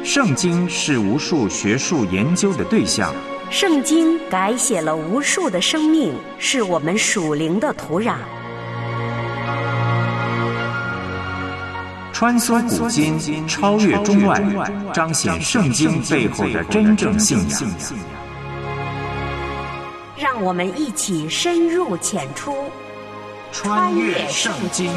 圣经是无数学术研究的对象， 圣经改写了无数的生命，是我们属灵的土壤。 穿梭古今，超越中外，彰显圣经背后的真正信仰。 让我们一起深入浅出， 穿越圣经。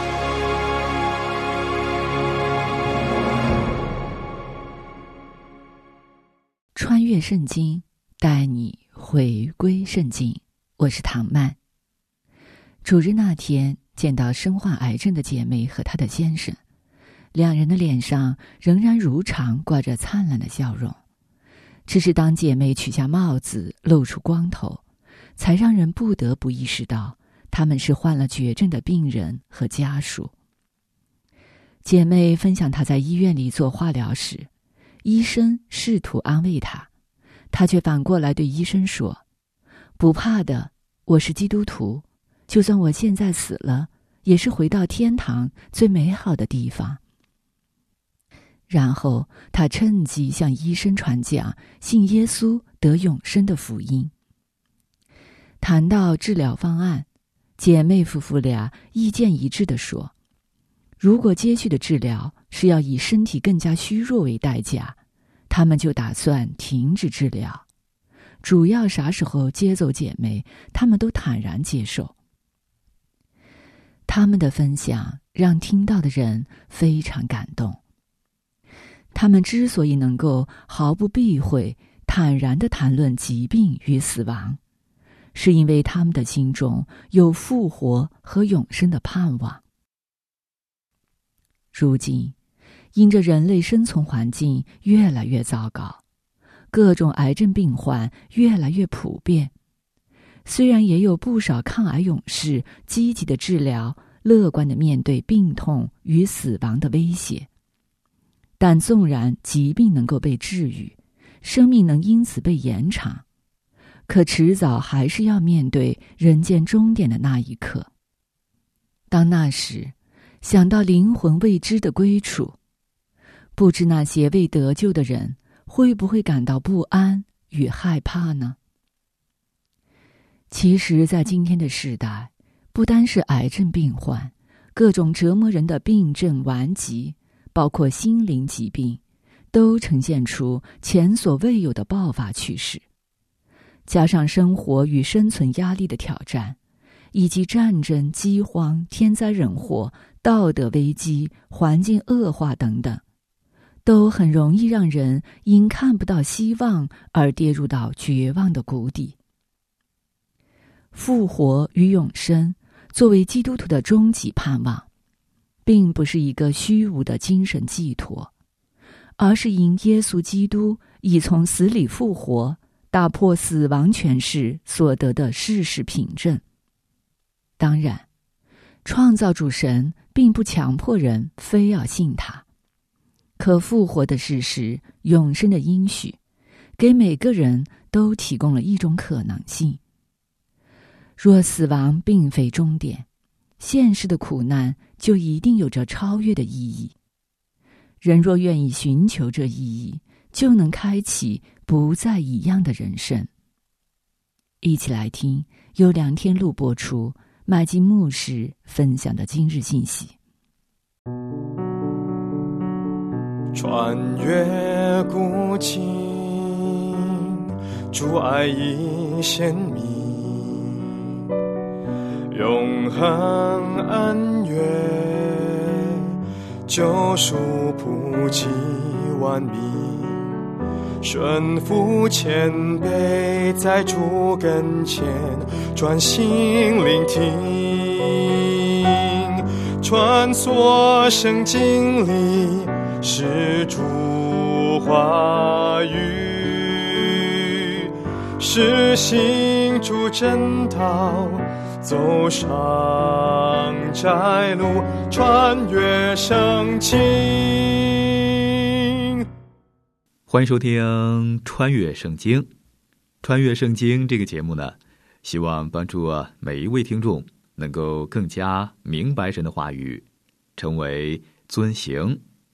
穿越圣经，带你回归圣经。我是唐曼。主日那天，见到身患癌症的姐妹和她的先生，两人的脸上仍然如常挂着灿烂的笑容，只是当姐妹取下帽子露出光头，才让人不得不意识到他们是患了绝症的病人和家属。姐妹分享她在医院里做化疗时，医生试图安慰她，她却反过来对医生说：不怕的，我是基督徒，就算我现在死了，也是回到天堂最美好的地方。然后她趁机向医生传讲信耶稣得永生的福音。谈到治疗方案，姐妹夫妇俩意见一致地说，如果接续的治疗是要以身体更加虚弱为代价，他们就打算停止治疗。主要啥时候接走姐妹，他们都坦然接受。他们的分享让听到的人非常感动。他们之所以能够毫不避讳、坦然地谈论疾病与死亡，是因为他们的心中有复活和永生的盼望。如今，因着人类生存环境越来越糟糕，各种癌症病患越来越普遍。虽然也有不少抗癌勇士积极的治疗，乐观地面对病痛与死亡的威胁，但纵然疾病能够被治愈，生命能因此被延长，可迟早还是要面对人间终点的那一刻。当那时，想到灵魂未知的归处，不知那些未得救的人会不会感到不安与害怕呢？其实在今天的时代，不单是癌症病患，各种折磨人的病症顽疾，包括心灵疾病，都呈现出前所未有的爆发趋势。加上生活与生存压力的挑战，以及战争、饥荒、天灾人祸、道德危机、环境恶化等等，都很容易让人因看不到希望而跌入到绝望的谷底。复活与永生作为基督徒的终极盼望，并不是一个虚无的精神寄托，而是因耶稣基督已从死里复活，打破死亡权势所得的事实凭证。当然，创造主神并不强迫人非要信他，可复活的事实、永生的应许，给每个人都提供了一种可能性。若死亡并非终点，现实的苦难就一定有着超越的意义。人若愿意寻求这意义，就能开启不再一样的人生。一起来听由梁天禄播出，麦基牧师分享的今日信息。 穿越古今，主爱已显明，永恒恩怨，救赎普及万民，顺服谦卑，在主跟前专心聆听，穿梭圣经里是主话语，是行主真道，走上窄路，穿越圣经。 欢迎收听《穿越圣经》。穿越圣经这个节目呢，希望帮助每一位听众能够更加明白神的话语，成为遵行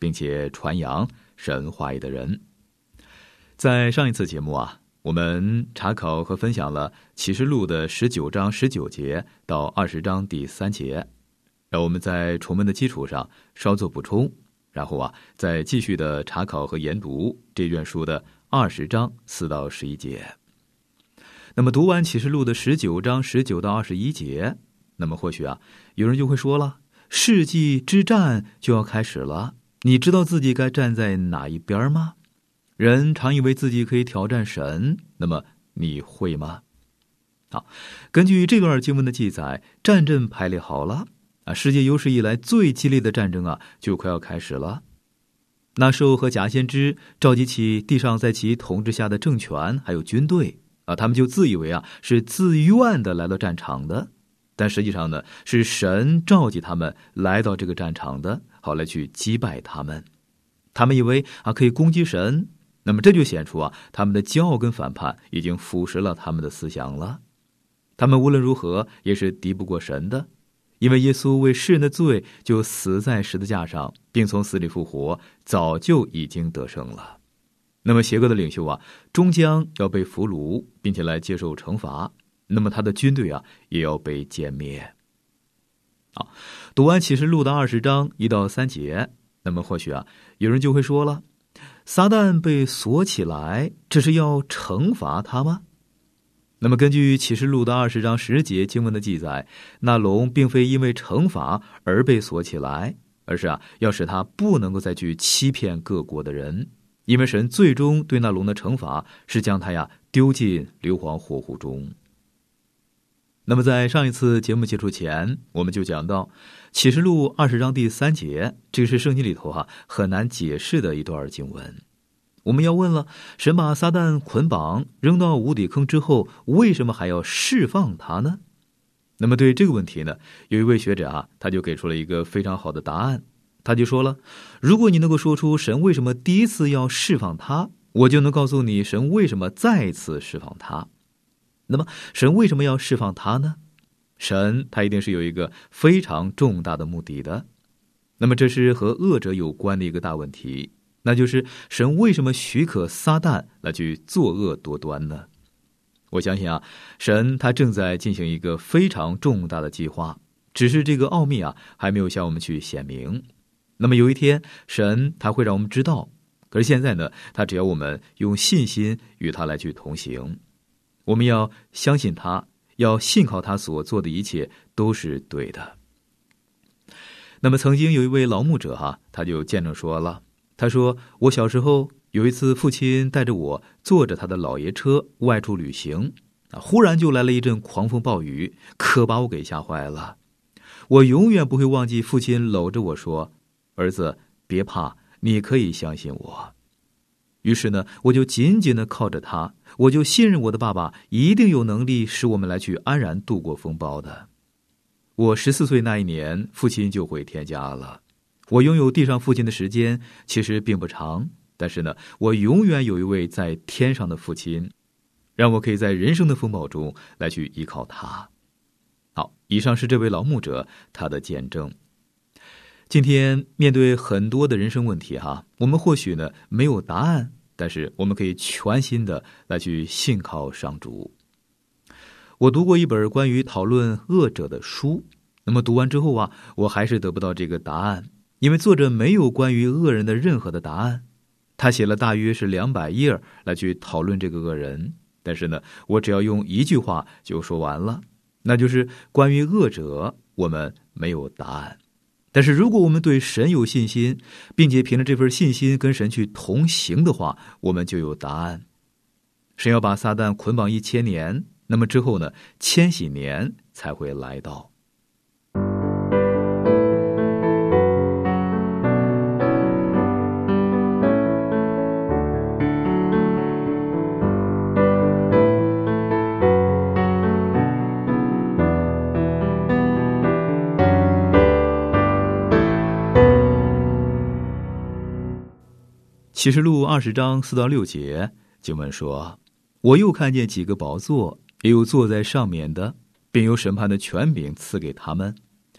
并且传扬神话语的人。在上一次节目我们查考和分享了启示录的19章19节到20章第3节，让我们在重温的基础上稍作补充，然后再继续的查考和研读这卷书的20章4到11节。那么读完启示录的19章19到21节，那么或许有人就会说了，世纪之战就要开始了，你知道自己该站在哪一边吗？人常以为自己可以挑战神，那么你会吗？好，根据这段经文的记载，战阵排列好了世界有史以来最激烈的战争就快要开始了。那时候和假先知召集起地上在其统治下的政权还有军队他们就自以为是自愿的来到战场的，但实际上呢，是神召集他们来到这个战场的，好来去击败他们。他们以为可以攻击神，那么这就显出他们的骄傲跟反叛已经腐蚀了他们的思想了。他们无论如何也是敌不过神的，因为耶稣为世人的罪就死在十字架上，并从死里复活，早就已经得胜了。那么邪恶的领袖终将要被俘虏，并且来接受惩罚，那么他的军队也要被歼灭。好，读完启示录的20章1到3节，那么或许有人就会说了，撒旦被锁起来，这是要惩罚他吗？那么根据启示录的20章10节经文的记载，那龙并非因为惩罚而被锁起来，而是要使他不能够再去欺骗各国的人，因为神最终对那龙的惩罚是将他丢进硫磺火湖中。那么在上一次节目结束前，我们就讲到启示录20章第3节，这是圣经里头很难解释的一段经文。我们要问了，神把撒旦捆绑扔到无底坑之后，为什么还要释放他呢？那么对这个问题呢，有一位学者他就给出了一个非常好的答案。他就说了，如果你能够说出神为什么第一次要释放他，我就能告诉你神为什么再次释放他。那么神为什么要释放他呢？神他一定是有一个非常重大的目的的。那么这是和恶者有关的一个大问题，那就是神为什么许可撒旦来去作恶多端呢？我相信神他正在进行一个非常重大的计划，只是这个奥秘还没有向我们去显明。那么有一天神他会让我们知道，可是现在呢，他只要我们用信心与他来去同行，我们要相信他，要信靠他所做的一切都是对的。那么曾经有一位老牧者他就见证说了，他说，我小时候有一次父亲带着我坐着他的老爷车外出旅行，忽然就来了一阵狂风暴雨，可把我给吓坏了。我永远不会忘记父亲搂着我说，儿子别怕，你可以相信我。于是呢，我就紧紧地靠着他，我就信任我的爸爸一定有能力使我们来去安然度过风暴的。我14岁那一年，父亲就回天家了。我拥有地上父亲的时间其实并不长，但是呢，我永远有一位在天上的父亲，让我可以在人生的风暴中来去依靠他。好，以上是这位老牧者他的见证。今天面对很多的人生问题我们或许呢没有答案，但是我们可以全心的来去信靠上主。我读过一本关于讨论恶者的书，那么读完之后我还是得不到这个答案，因为作者没有关于恶人的任何的答案。他写了大约是200页来去讨论这个恶人，但是呢，我只要用一句话就说完了，那就是关于恶者我们没有答案。但是如果我们对神有信心，并且凭着这份信心跟神去同行的话，我们就有答案。神要把撒旦捆绑1000年，那么之后呢，千禧年才会来到。启示录20章4到6节经文说，我又看见几个宝座，也有坐在上面的，并有审判的权柄赐给他们。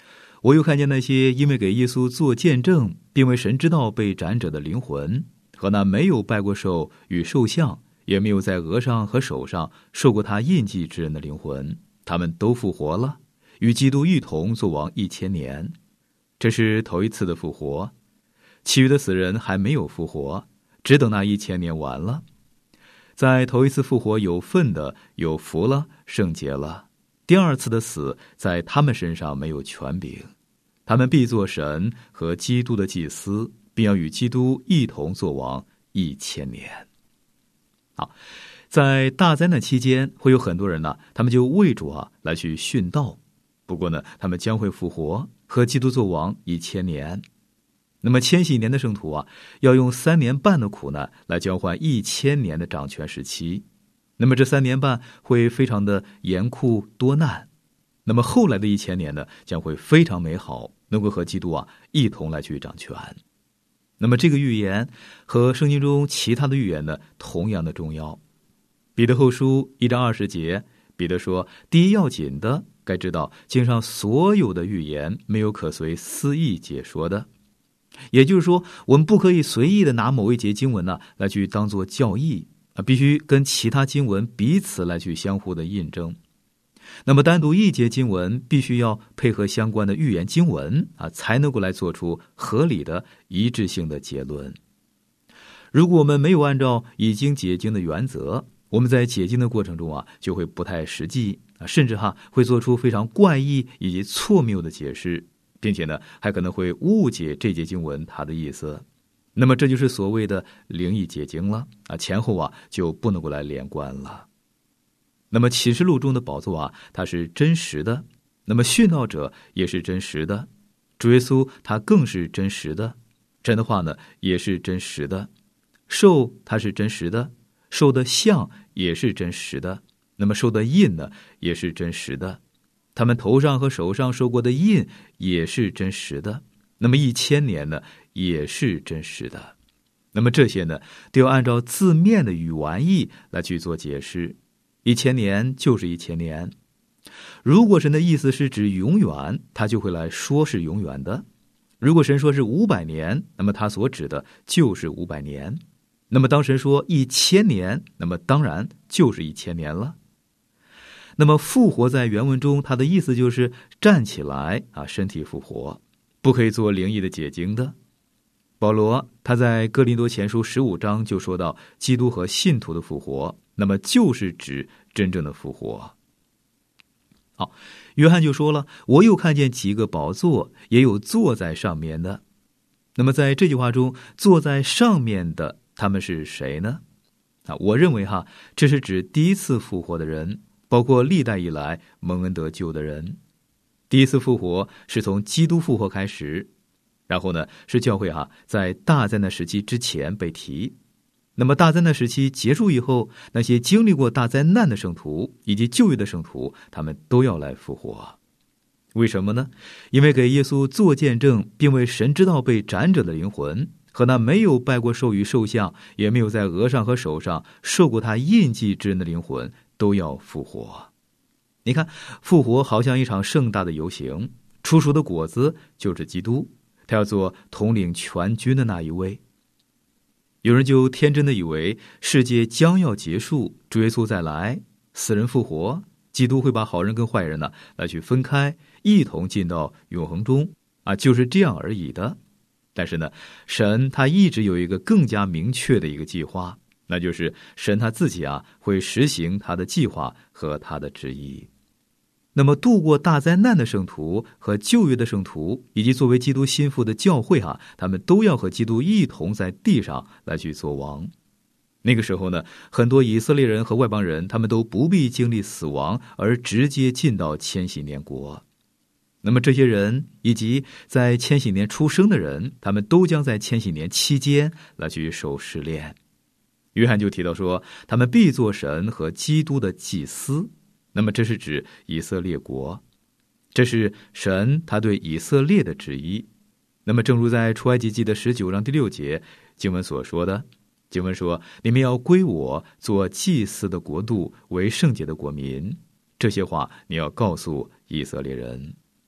我又看见那些因为给耶稣做见证，并为神之道被斩者的灵魂，和那没有拜过兽与兽像，也没有在额上和手上受过他印记之人的灵魂，他们都复活了，与基督一同作王1000年。这是头一次的复活，其余的死人还没有复活，只等那1000年完了。在头一次复活有份的有福了，圣洁了。第二次的死在他们身上没有权柄，他们必做神和基督的祭司，并要与基督一同作王1000年。好，在大灾难期间会有很多人呢，他们就为主来去殉道，不过呢，他们将会复活，和基督作王1000年。那么千禧年的圣徒要用3年半的苦难来交换1000年的掌权时期。那么这3年半会非常的严酷多难，那么后来的1000年呢，将会非常美好，能够和基督一同来去掌权。那么这个预言和圣经中其他的预言呢，同样的重要。彼得后书1章20节，彼得说，第一要紧的，该知道经上所有的预言没有可随私意解说的。也就是说，我们不可以随意的拿某一节经文呢来去当作教义，必须跟其他经文彼此来去相互的印证。那么单独一节经文必须要配合相关的预言经文才能够来做出合理的一致性的结论。如果我们没有按照已经解经的原则，我们在解经的过程中就会不太实际甚至会做出非常怪异以及错谬的解释，并且呢还可能会误解这节经文它的意思。那么这就是所谓的灵异解经了前后就不能够来连贯了。那么启示录中的宝座它是真实的，那么殉道者也是真实的，主耶稣他更是真实的，神的话呢也是真实的，兽它是真实的，兽的像也是真实的，那么兽的印呢也是真实的，他们头上和手上受过的印也是真实的，那么1000年呢也是真实的。那么这些呢都要按照字面的语完义来去做解释。1000年就是1000年，如果神的意思是指永远，他就会来说是永远的。如果神说是500年，那么他所指的就是500年。那么当神说1000年，那么当然就是1000年了。那么复活在原文中，它的意思就是站起来身体复活，不可以做灵异的解经的。保罗他在哥林多前书15章就说到基督和信徒的复活，那么就是指真正的复活。好，约翰就说了，我又看见几个宝座，也有坐在上面的。那么在这句话中，坐在上面的他们是谁呢？我认为这是指第一次复活的人，包括历代以来蒙恩得救的人。第一次复活是从基督复活开始，然后呢是教会在大灾难时期之前被提。那么大灾难时期结束以后，那些经历过大灾难的圣徒以及旧约的圣徒，他们都要来复活。为什么呢？因为给耶稣做见证并为神之道被斩者的灵魂，和那没有拜过兽与兽像，也没有在额上和手上受过他印记之人的灵魂，都要复活。你看，复活好像一场盛大的游行，出熟的果子就是基督，他要做统领全军的那一位。有人就天真的以为世界将要结束，主耶稣再来，死人复活，基督会把好人跟坏人来去分开，一同进到永恒中就是这样而已的。但是呢，神他一直有一个更加明确的一个计划，那就是神他自己会实行他的计划和他的旨意。那么度过大灾难的圣徒和旧约的圣徒，以及作为基督心腹的教会他们都要和基督一同在地上来去做王。那个时候呢，很多以色列人和外邦人，他们都不必经历死亡，而直接进到千禧年国。那么这些人以及在千禧年出生的人，他们都将在千禧年期间来去受试炼。约翰就提到说，他们必做神和基督的祭司。那么这是指以色列国，这是神他对以色列的旨意。那么正如在出埃及记的19章第6节经文所说的，经文说，你们要归我做祭司的国度，为圣洁的国民。这些话你要告诉以色列人。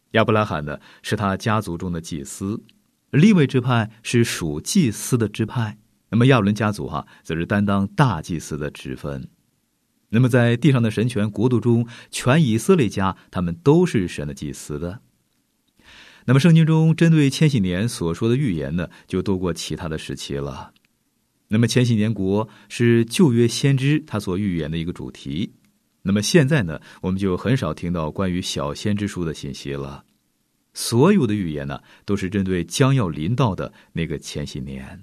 亚伯拉罕呢是他家族中的祭司，利未支派是属祭司的支派，那么亚伦家族则是担当大祭司的职分。那么在地上的神权国度中，全以色列家他们都是神的祭司的。那么圣经中针对千禧年所说的预言呢，就多过其他的时期了。那么千禧年国是旧约先知他所预言的一个主题。那么现在呢，我们就很少听到关于小先知书的信息了。所有的预言呢，都是针对将要临到的那个千禧年。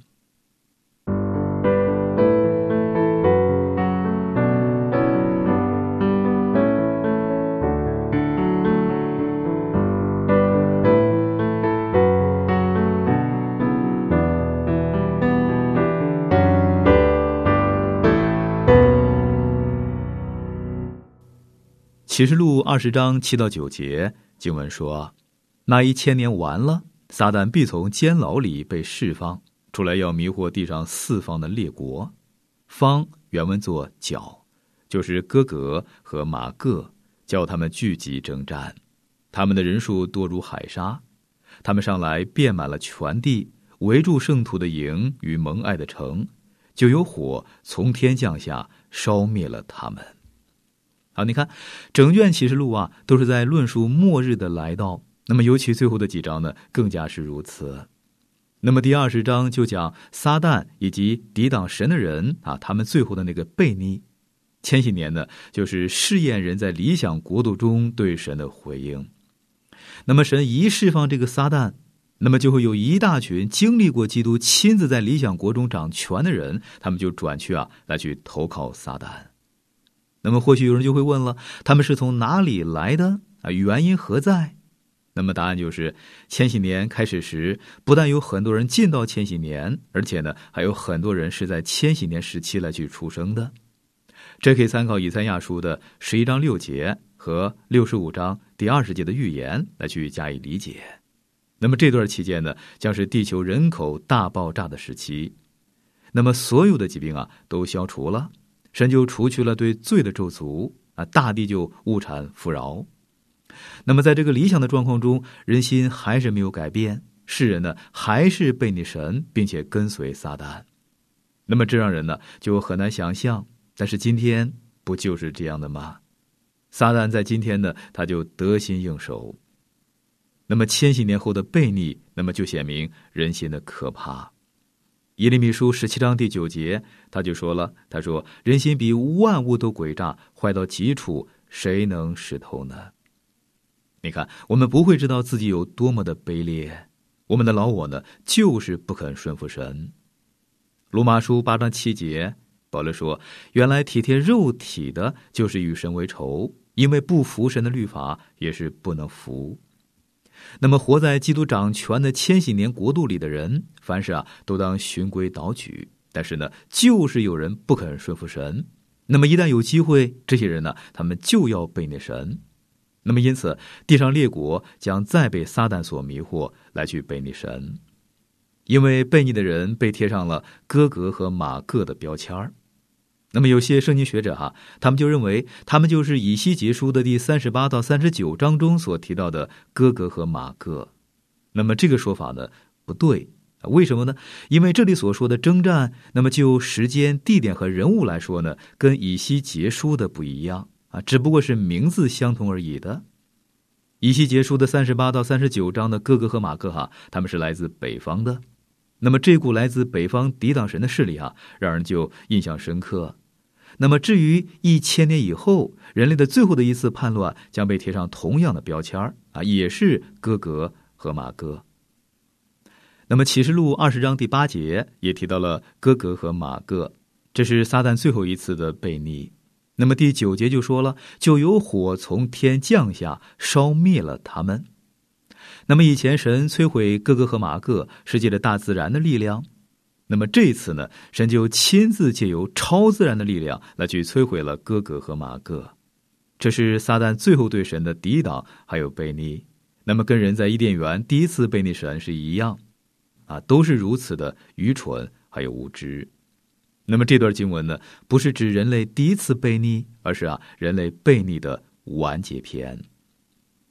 启示录20章7到9节经文说，那1000年完了，撒旦必从监牢里被释放出来，要迷惑地上四方的列国。方原文作角，就是哥格和马各，叫他们聚集征战。他们的人数多如海沙，他们上来遍满了全地，围住圣徒的营与蒙爱的城，就有火从天降下，烧灭了他们。好，你看整卷启示录都是在论述末日的来到，那么尤其最后的几章呢，更加是如此。那么第20章就讲撒旦以及抵挡神的人他们最后的那个悖逆。千禧年呢，就是试验人在理想国度中对神的回应。那么神一释放这个撒旦，那么就会有一大群经历过基督亲自在理想国中掌权的人，他们就转去来去投靠撒旦。那么或许有人就会问了，他们是从哪里来的原因何在？那么答案就是千禧年开始时，不但有很多人进到千禧年，而且呢还有很多人是在千禧年时期来去出生的。这可以参考以赛亚书的11章6节和65章第20节的预言来去加以理解。那么这段期间呢，将是地球人口大爆炸的时期。那么所有的疾病都消除了，神就除去了对罪的咒诅大地就物产富饶。那么在这个理想的状况中，人心还是没有改变，世人呢还是背逆神，并且跟随撒旦。那么这让人呢就很难想象，但是今天不就是这样的吗？撒旦在今天呢，他就得心应手。那么千禧年后的悖逆，那么就显明人心的可怕。耶利米书17章第9节，他就说了，他说人心比万物都诡诈，坏到极处，谁能识透呢？你看，我们不会知道自己有多么的卑劣，我们的老我呢，就是不肯顺服神。罗马书8章7节，保罗说，原来体贴肉体的，就是与神为仇，因为不服神的律法，也是不能服。那么活在基督掌权的千禧年国度里的人，凡事都当循规蹈矩，但是呢，就是有人不肯顺服神。那么一旦有机会，这些人呢，他们就要背逆神。那么因此，地上列国将再被撒旦所迷惑，来去背逆神。因为背逆的人被贴上了哥格和马各的标签儿。那么有些圣经学者他们就认为他们就是以西结书的第38到39章中所提到的哥格和马各。那么这个说法呢不对，为什么呢？因为这里所说的征战，那么就时间、地点和人物来说呢，跟以西结书的不一样只不过是名字相同而已的。以西结书的38到39章的哥格和马各他们是来自北方的。那么这股来自北方抵挡神的势力让人就印象深刻。那么至于1000年以后，人类的最后的一次叛乱将被贴上同样的标签也是哥格和马各。那么启示录20章第8节也提到了哥格和马各，这是撒旦最后一次的悖逆。那么第9节就说了，就有火从天降下，烧灭了他们。那么以前神摧毁哥格和马各是借着大自然的力量，那么这一次呢，神就亲自借由超自然的力量来去摧毁了哥格和马各。这是撒旦最后对神的抵挡还有悖逆。那么跟人在伊甸园第一次悖逆神是一样都是如此的愚蠢还有无知。那么这段经文呢，不是指人类第一次悖逆，而是人类悖逆的完结篇。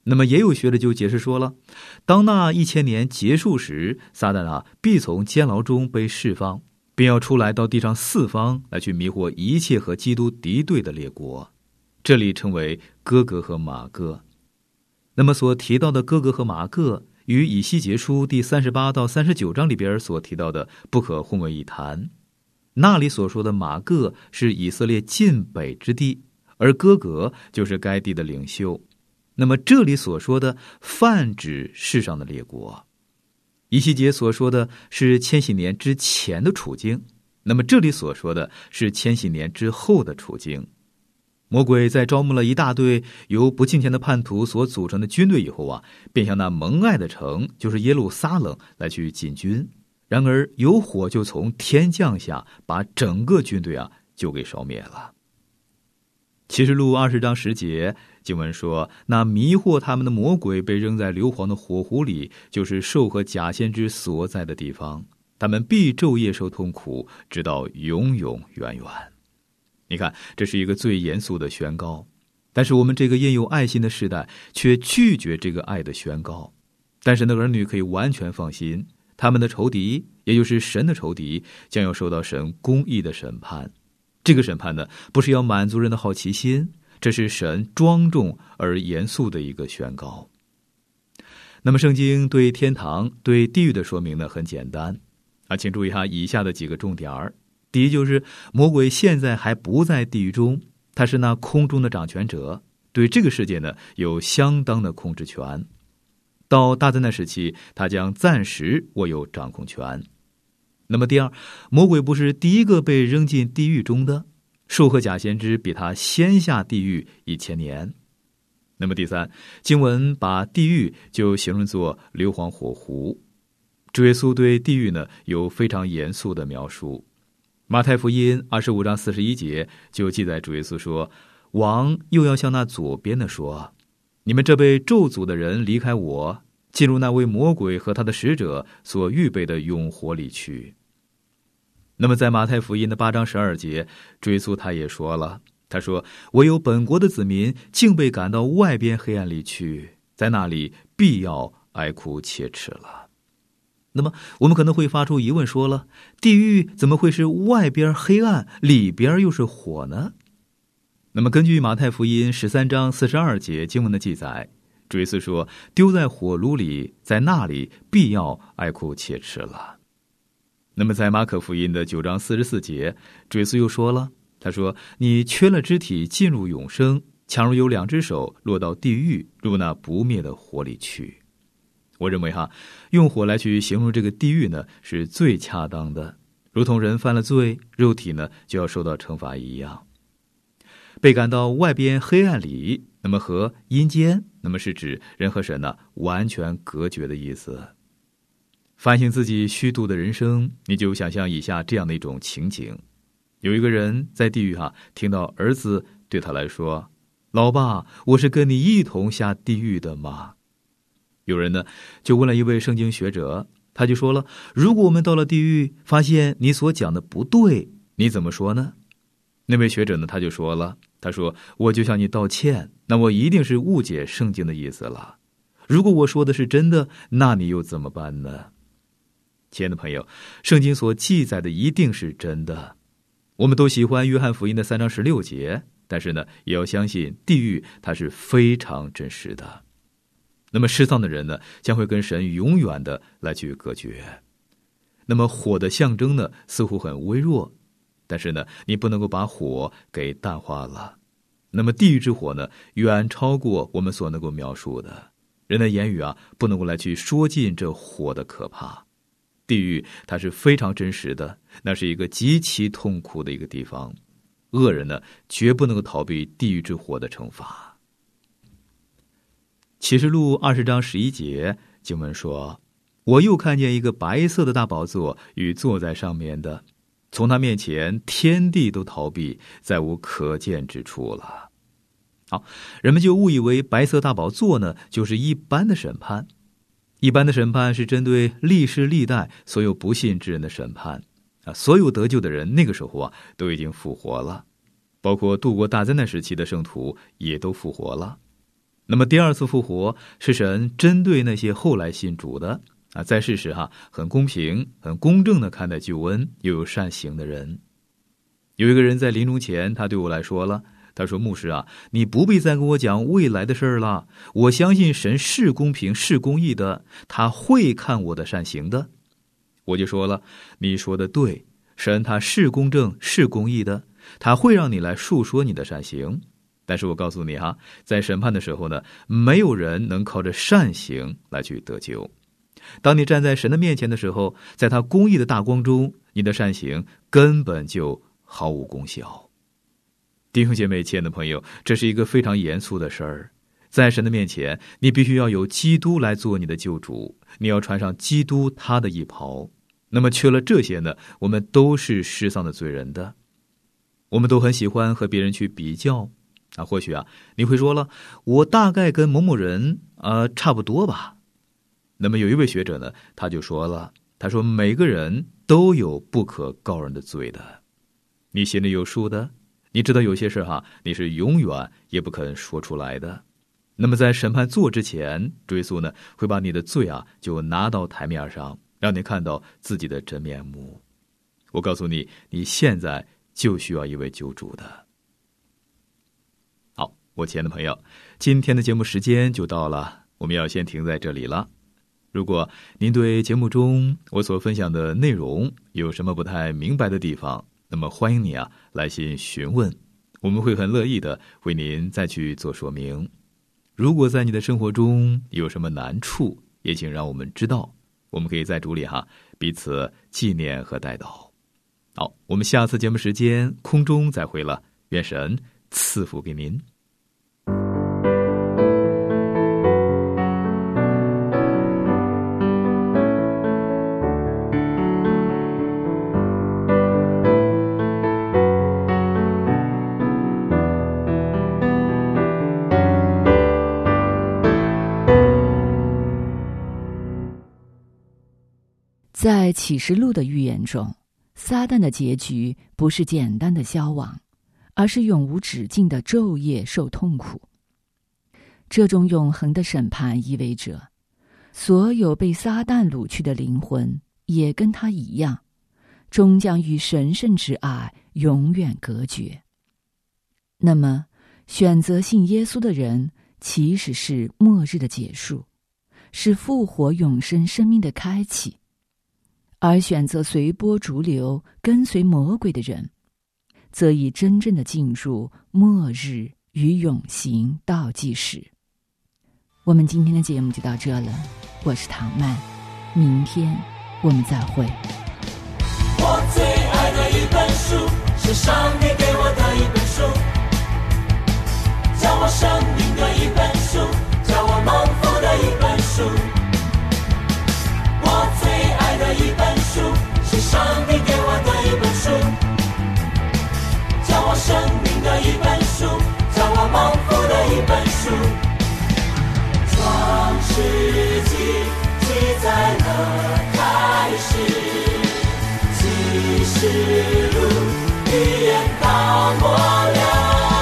那么也有学者就解释说了，当那1000年结束时，撒旦必从监牢中被释放，并要出来到地上四方来去迷惑一切和基督敌对的列国，这里称为哥格和马各。那么所提到的哥格和马各与以西结书第38到39章里边所提到的不可混为一谈。那里所说的马各是以色列晋北之地，而哥格就是该地的领袖。那么这里所说的泛指世上的列国。以西结所说的是千禧年之前的处境，那么这里所说的是千禧年之后的处境。魔鬼在招募了一大队由不敬虔的叛徒所组成的军队以后便向那蒙爱的城，就是耶路撒冷来去进军。然而有火就从天降下，把整个军队就给烧灭了。启示录20章10节经文说，那迷惑他们的魔鬼被扔在硫磺的火湖里，就是兽和假先知所在的地方，他们必昼夜受痛苦，直到永永远远。你看，这是一个最严肃的宣告，但是我们这个因有爱心的时代却拒绝这个爱的宣告。但神的儿女可以完全放心，他们的仇敌，也就是神的仇敌，将要受到神公义的审判。这个审判呢，不是要满足人的好奇心，这是神庄重而严肃的一个宣告。那么圣经对天堂对地狱的说明呢很简单请注意以下的几个重点。第一，就是魔鬼现在还不在地狱中，他是那空中的掌权者，对这个世界呢有相当的控制权。到大灾难时期，他将暂时握有掌控权。那么第二，魔鬼不是第一个被扔进地狱中的，兽和假先知比他先下地狱1000年。那么第三，经文把地狱就形容作硫磺火湖。主耶稣对地狱呢有非常严肃的描述。马太福音25章41节就记载主耶稣说，王又要向那左边的说，你们这被咒诅的人离开我，进入那位魔鬼和他的使者所预备的永火里去。那么在马太福音的8章12节，主耶稣他也说了，他说，唯有本国的子民竟被赶到外边黑暗里去，在那里必要哀哭切齿了。那么我们可能会发出疑问，说了，地狱怎么会是外边黑暗，里边又是火呢？那么根据马太福音13章42节经文的记载，主耶稣说，丢在火炉里，在那里必要哀哭切齿了。那么在马可福音的9章44节，主耶稣又说了，他说，你缺了肢体进入永生，强如有2只手落到地狱，入那不灭的火里去。我认为用火来去形容这个地狱呢是最恰当的，如同人犯了罪，肉体呢就要受到惩罚一样。被赶到外边黑暗里，那么和阴间，那么是指人和神呢完全隔绝的意思。反省自己虚度的人生，你就想象以下这样的一种情景。有一个人在地狱听到儿子对他来说，老爸，我是跟你一同下地狱的吗？有人呢就问了一位圣经学者，他就说了，如果我们到了地狱，发现你所讲的不对，你怎么说呢？那位学者呢他就说了，他说，我就向你道歉，那我一定是误解圣经的意思了。如果我说的是真的，那你又怎么办呢？亲爱的朋友，圣经所记载的一定是真的。我们都喜欢约翰福音的3章16节，但是呢也要相信地狱它是非常真实的。那么失丧的人呢将会跟神永远的来去隔绝。那么火的象征呢似乎很微弱，但是呢你不能够把火给淡化了。那么地狱之火呢远超过我们所能够描述的，人的言语不能够来去说尽这火的可怕。地狱它是非常真实的，那是一个极其痛苦的一个地方，恶人呢绝不能够逃避地狱之火的惩罚。启示录20章11节经文说，我又看见一个白色的大宝座与坐在上面的，从他面前天地都逃避，再无可见之处了。好，人们就误以为白色大宝座呢就是一般的审判。一般的审判是针对历世历代所有不信之人的审判所有得救的人那个时候都已经复活了，包括度过大灾难时期的圣徒也都复活了。 那么第二次复活是神针对那些后来信主的在世时很公平很公正的看待救恩又有善行的人。有一个人在临终前，他对我来说了，他说，牧师你不必再跟我讲未来的事儿了，我相信神是公平是公义的，他会看我的善行的。我就说了，你说的对，神他是公正是公义的，他会让你来述说你的善行。但是我告诉你在审判的时候呢，没有人能靠着善行来去得救。当你站在神的面前的时候，在他公义的大光中，你的善行根本就毫无功效。弟兄姐妹，亲爱的朋友，这是一个非常严肃的事儿。在神的面前，你必须要有基督来做你的救主，你要穿上基督他的衣袍。那么缺了这些呢，我们都是失丧的罪人的。我们都很喜欢和别人去比较或许你会说了，我大概跟某某人差不多吧。那么有一位学者呢，他就说了，他说每个人都有不可告人的罪的，你心里有数的，你知道有些事你是永远也不肯说出来的。那么在审判做之前，追溯呢会把你的罪就拿到台面上，让你看到自己的真面目。我告诉你，你现在就需要一位救主的。好，我亲爱的朋友，今天的节目时间就到了，我们要先停在这里了。如果您对节目中我所分享的内容有什么不太明白的地方，那么欢迎你来信询问，我们会很乐意的为您再去做说明。如果在你的生活中有什么难处，也请让我们知道，我们可以在主里彼此纪念和代祷。好，我们下次节目时间空中再会了，愿神赐福给您。 在启示录的预言中，撒旦的结局不是简单的消亡，而是永无止境的昼夜受痛苦。这种永恒的审判意味着，所有被撒旦掳去的灵魂也跟他一样，终将与神圣之爱永远隔绝。那么，选择信耶稣的人其实是末日的结束，是复活永生生命的开启。而选择随波逐流跟随魔鬼的人，则已真正的进入末日与永刑倒计时。我们今天的节目就到这了，我是唐曼，明天我们再会。 我最爱的一本书，是上帝给我的一本书，教我生命的一本书，教我蒙福的一本书。我最爱的一本书，是上帝给我的一本书，教我生命的一本书，教我蒙福的一本书。创世纪记载了开始，启示录预言到末了。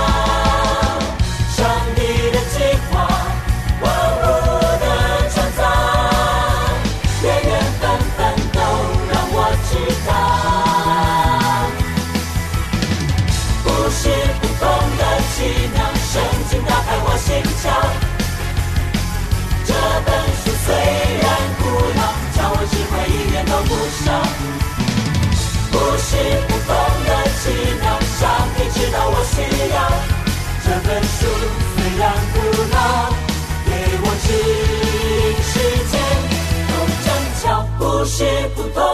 这本书虽然古老，叫我智慧一点都不少。不是不懂的奇妙，上帝知道我需要。这本书虽然古老，给我指引世界，有真巧。不是不懂